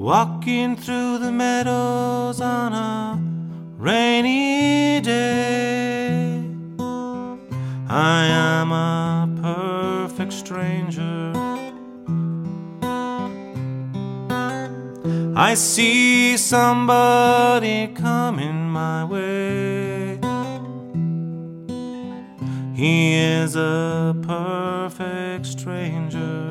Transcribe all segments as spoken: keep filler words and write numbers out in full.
walking through the meadows on a rainy day. I am a perfect stranger. I see somebody coming my way. He is a perfect stranger.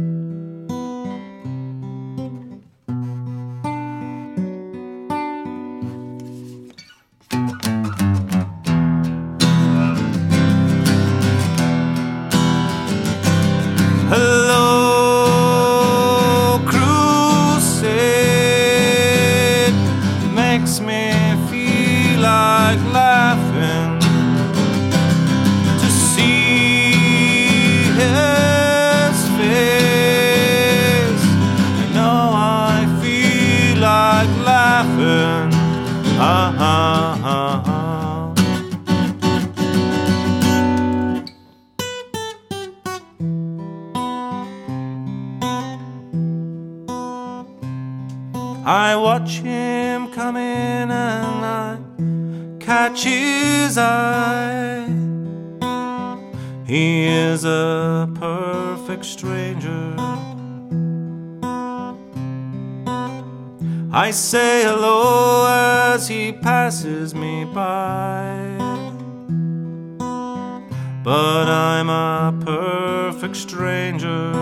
Hello, crusade, makes me feel like laughing to see his face. I know I feel like laughing. Ah, ah, ah, ah. I watch him come in and I catch his eye. He is a perfect stranger. I say hello as he passes me by, but I'm a perfect stranger.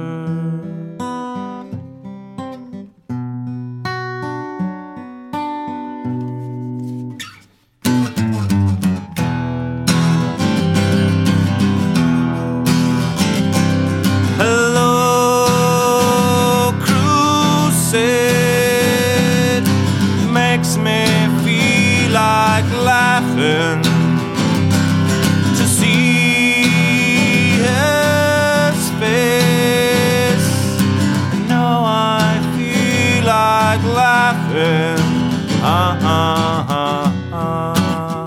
Makes me feel like laughing to see his face. I know I feel like laughing. Ah, ah, ah, ah.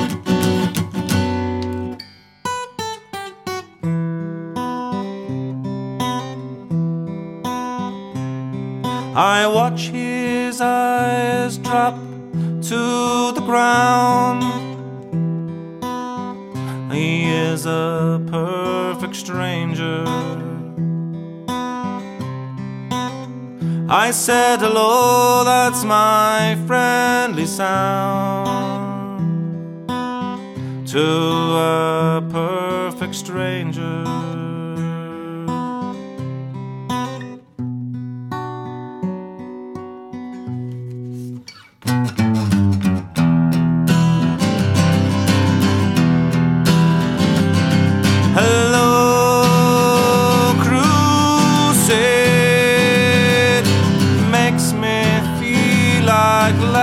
I watch his eyes drop to the ground. He is a perfect stranger. I said hello, that's my friendly sound to a perfect stranger. Hello, crusade, makes me feel like